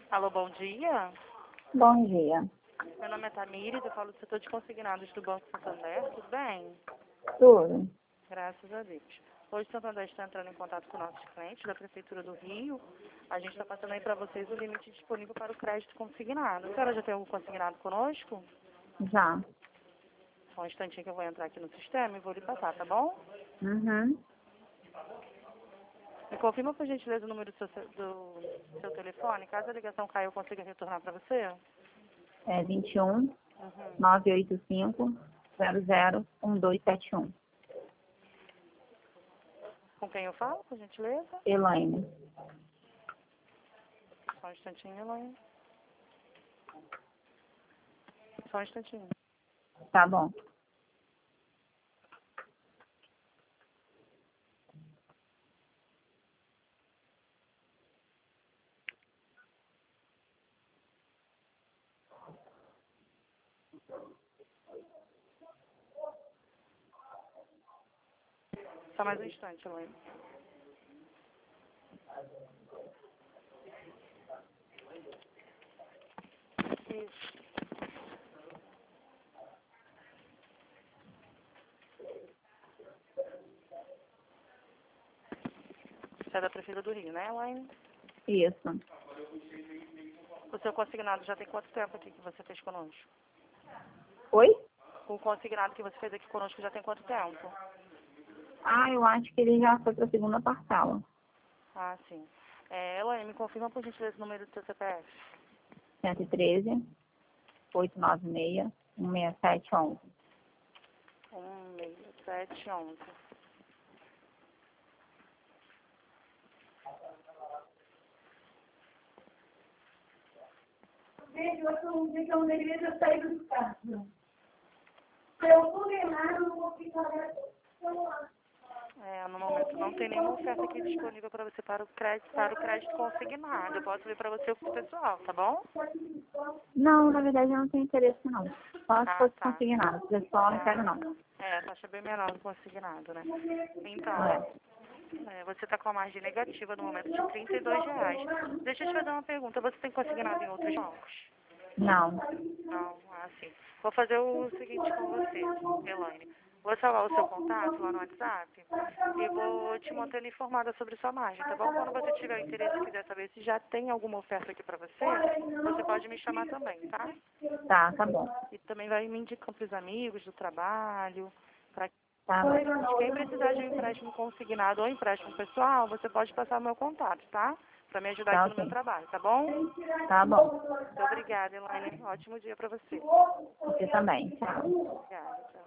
Alô, bom dia. Bom dia. Meu nome é Tamires, eu falo do setor de consignados do Banco Santander, tudo bem? Tudo? Graças a Deus. Hoje o Santander está entrando em contato com nossos clientes da Prefeitura do Rio. A gente está passando aí para vocês o limite disponível para o crédito consignado. A senhora já tem algum consignado conosco? Já. Só um instantinho que eu vou entrar aqui no sistema e vou lhe passar, tá bom? Uhum. Me confirma, por gentileza, o número do seu telefone. Caso a ligação caia, eu consiga retornar para você? É 21 Uhum. 985 001271. Com quem eu falo, por gentileza? Elaine. Só um instantinho, Elaine. Só um instantinho. Tá bom. Só mais um instante, Elaine. Isso. Você é da Prefeitura do Rio, né, Elaine? Isso. O seu consignado já tem quanto tempo aqui que você fez conosco? Oi? O consignado que você fez aqui conosco já tem quanto tempo? Ah, eu acho que ele já foi para a segunda parcela. Ah, sim. Elaine, me confirma, por gentileza, o número do seu CPF. 113 896 16711. 16711. Gente, hoje é um dia que eu não deveria sair do carro. Se eu for errado, eu não vou ficar celular. No momento não tem nenhuma oferta aqui disponível para você para o crédito consignado. Eu posso ver para você o pessoal, tá bom? Não, na verdade eu não tenho interesse não. Só se Ah, fosse tá. consignado. Pessoal, não quero não. A taxa é bem menor do consignado, né? Então, É. você está com a margem negativa no momento de R$ 32. Deixa eu te fazer uma pergunta. Você tem consignado em outros bancos? Não. Não, sim. Vou fazer o seguinte com você, Elaine. Vou salvar o seu contato lá no WhatsApp e vou te mantendo informada sobre sua margem, tá bom? Quando você tiver interesse e quiser saber se já tem alguma oferta aqui pra você, você pode me chamar também, tá? Tá bom. E também vai me indicando pros amigos do trabalho, pra Tá. quem precisar de um empréstimo consignado ou empréstimo pessoal, você pode passar o meu contato, tá? Pra me ajudar Tá aqui no meu ok. trabalho, tá bom? Tá bom. Muito obrigada, Elaine. Ótimo dia pra você. Você também. Tchau. Obrigada.